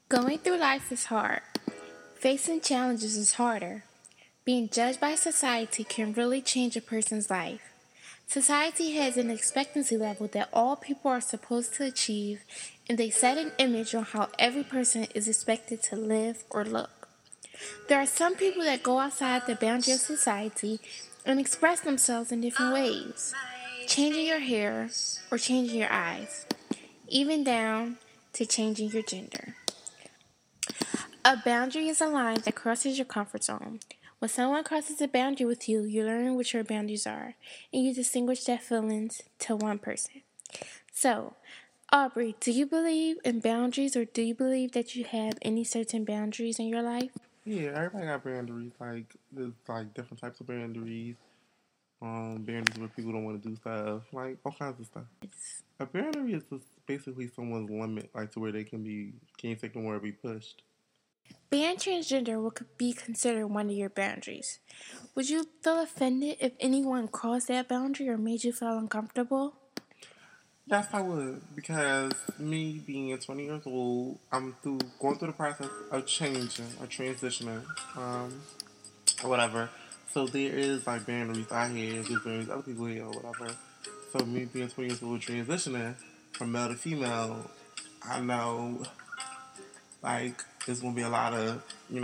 Going through life is hard. Facing challenges is harder. Being judged by society can really change a person's life. Society has an expectancy level that all people are supposed to achieve, and they set an image on how every person is expected to live or look. There are some people that go outside the boundary of society and express themselves in different ways, changing your hair or changing your eyes, even down to changing your gender. A boundary is a line that crosses your comfort zone. When someone crosses a boundary with you, you learn what your boundaries are, and you distinguish their feelings to one person. So, Aubrey, do you believe in boundaries, or do you believe that you have any certain boundaries in your life? Yeah, everybody got boundaries. Like there's like different types of boundaries. Boundaries where people don't want to do stuff, like all kinds of stuff. A boundary is just basically someone's limit, like to where they can't take no more or be pushed. Being transgender would be considered one of your boundaries. Would you feel offended if anyone crossed that boundary or made you feel uncomfortable? Yes, I would, because me being 20 years old, I'm going through the process of changing or transitioning, or whatever. So there is like boundaries I have, there's boundaries other people have, or whatever. So me being 20 years old, transitioning from male to female, I know like there's gonna be a lot of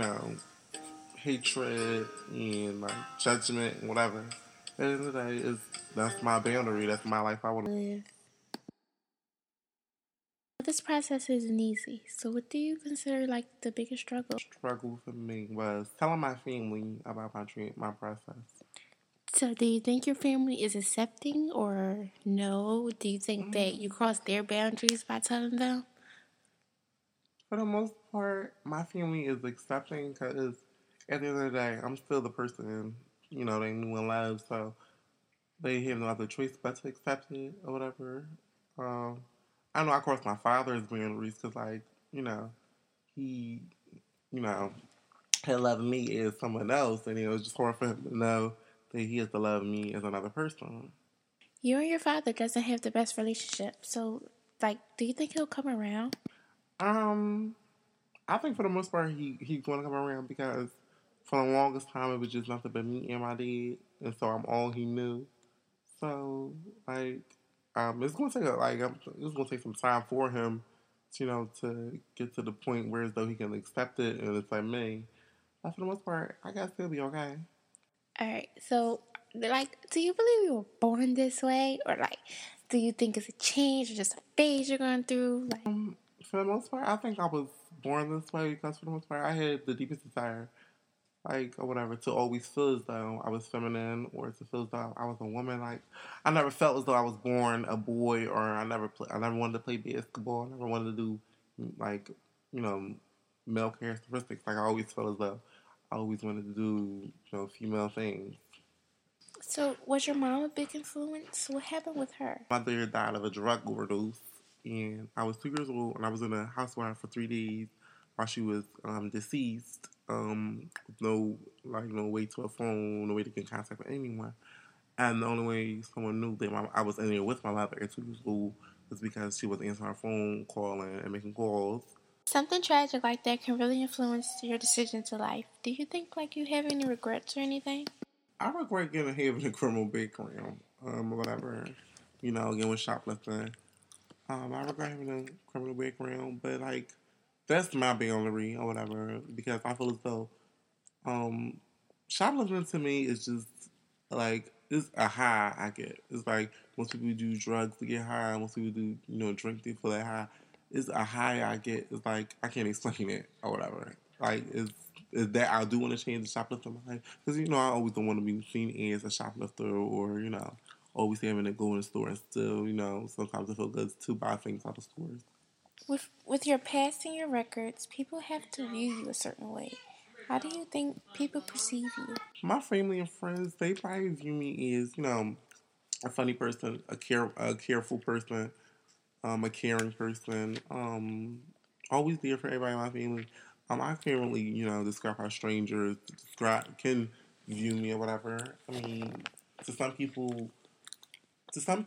hatred and like judgment and whatever. At the end of the day, that's my boundary. That's my life. I want to Live. This process isn't easy, so what do you consider like the biggest struggle? struggle for me was telling my family about my process. So, do you think your family is accepting or no? Do you think that you Mm, crossed their boundaries by telling them? For the most part, my family is accepting because at the end of the day, I'm still the person they knew and loved. So they have no other choice but to accept it or whatever. Um, I know I crossed my father's boundaries because he you know had loved me as someone else, and it was just hard for him to know that he has to love me as another person. You and your father doesn't have the best relationship, so like, do you think he'll come around? Um, I think for the most part he's going to come around because for the longest time it was just nothing but me and my dad, and so I'm all he knew. So like, it's going to take it's going to take some time for him, to get to the point where as though he can accept it and it's like me. But for the most part, I guess he'll be okay. All right, so like, do you believe you were born this way, or like, do you think it's a change or just a phase you're going through? Like, For the most part, I think I was born this way because for the most part, I had the deepest desire, like or whatever, to always feel as though I was feminine or to feel as though I was a woman. Like I never felt as though I was born a boy, or I never wanted to play basketball. I never wanted to do like you know male characteristics. Like I always felt as though I always wanted to do female things. so was your mom a big influence? What happened with her? My mother died of a drug overdose, and I was 2 years old, and I was in a hospital for 3 days while she was deceased. With no way to a phone, no way to get in contact with anyone, and the only way someone knew that I was in there with my mother at 2 years old was because she was answering her phone, calling, and making calls. Something tragic like that can really influence your decision to life. Do you think like you have any regrets or anything? I regret getting having a criminal background, or whatever, again with shoplifting. I regret having a criminal background, but like that's my boundary or whatever because I feel as though um, shoplifting to me is just like it's a high I get. It's like most people do drugs to get high, most people do drink to feel that high. It's a high I get. It's like I can't explain it or whatever. Like it's that I do want to change the shoplifter in my life because I always don't want to be seen as a shoplifter or always having to go in the store and still sometimes I feel good to buy things out of stores. With your past and your records, people have to view you a certain way. How do you think people perceive you? My family and friends, they probably view me as, a funny person, a careful person, a caring person, always there for everybody in my family. I can't really, describe how strangers can view me or whatever. I mean, to some people,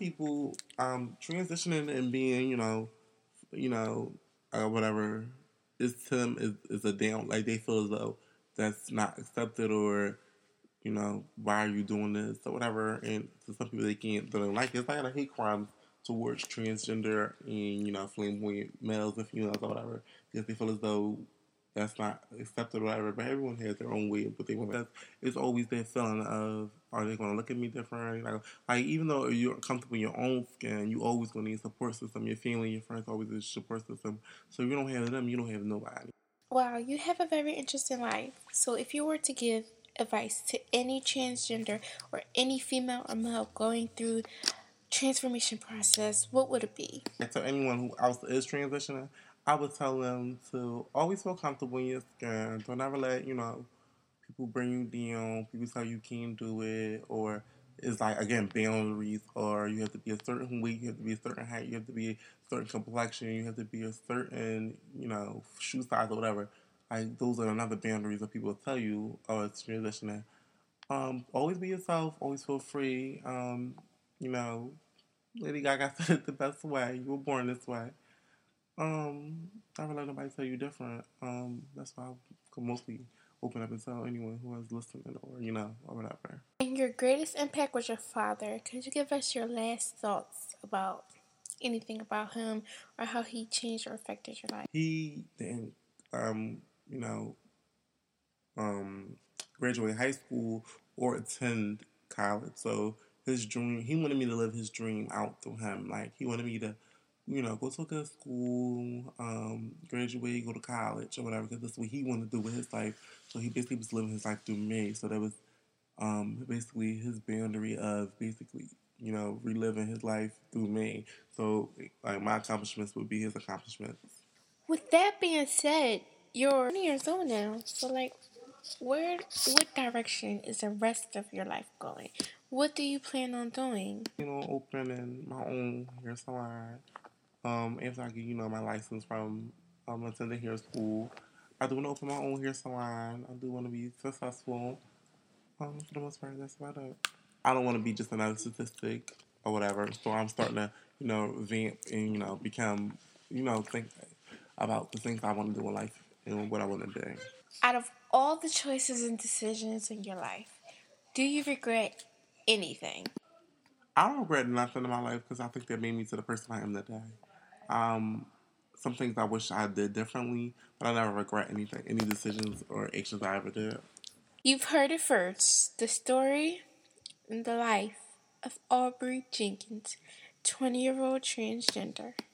transitioning and being, whatever. it's to them is a down, like they feel as though that's not accepted, or why are you doing this or whatever. And to some people they don't like it. It's like a hate crime towards transgender and flamboyant males and females or whatever, because they feel as though that's not accepted or whatever. But everyone has their own way of what they want. It's always that feeling of, are they going to look at me different? Like even though you're comfortable in your own skin, you always going to need a support system. Your family, your friends always need a support system. So if you don't have them, you don't have nobody. Wow, you have a very interesting life. So if you were to give advice to any transgender or any female or male going through transformation process, what would it be? To anyone who else is transitioning, I would tell them to always feel comfortable in your skin. Don't ever let, people bring you down, people tell you can't do it, or it's like, again, boundaries, or you have to be a certain weight, you have to be a certain height, you have to be a certain complexion, you have to be a certain, shoe size or whatever. Like, those are another boundaries that people tell you, oh, it's transitioning. Always be yourself, always feel free. You know, Lady Gaga said it the best way. You were born this way. Never let nobody tell you different. That's why I could mostly open up and tell anyone who is listening, or or whatever. And your greatest impact was your father. Could you give us your last thoughts about anything about him or how he changed or affected your life? He didn't, you know, um, graduate high school or attend college. So his dream, he wanted me to live his dream out through him. Like he wanted me to, go to a good school, graduate, go to college or whatever, because that's what he wanted to do with his life. So he basically was living his life through me. So that was basically his boundary of basically, reliving his life through me. So like my accomplishments would be his accomplishments. With that being said, you're 20 years old now. So, like, what direction is the rest of your life going? What do you plan on doing? Opening my own hair salon. After I get, my license from attending hair school, I do want to open my own hair salon. I do want to be successful. For the most part, that's about it. I don't want to be just another statistic or whatever. So I'm starting to, vamp and, become, think about the things I want to do in life and what I want to do. Out of all the choices and decisions in your life, do you regret anything? I don't regret nothing in my life because I think that made me to the person I am today. Um, some things I wish I did differently, but I never regret anything, any decisions or actions I ever did. You've heard it first. The story and the life of Aubrey Jenkins, 20-year-old transgender.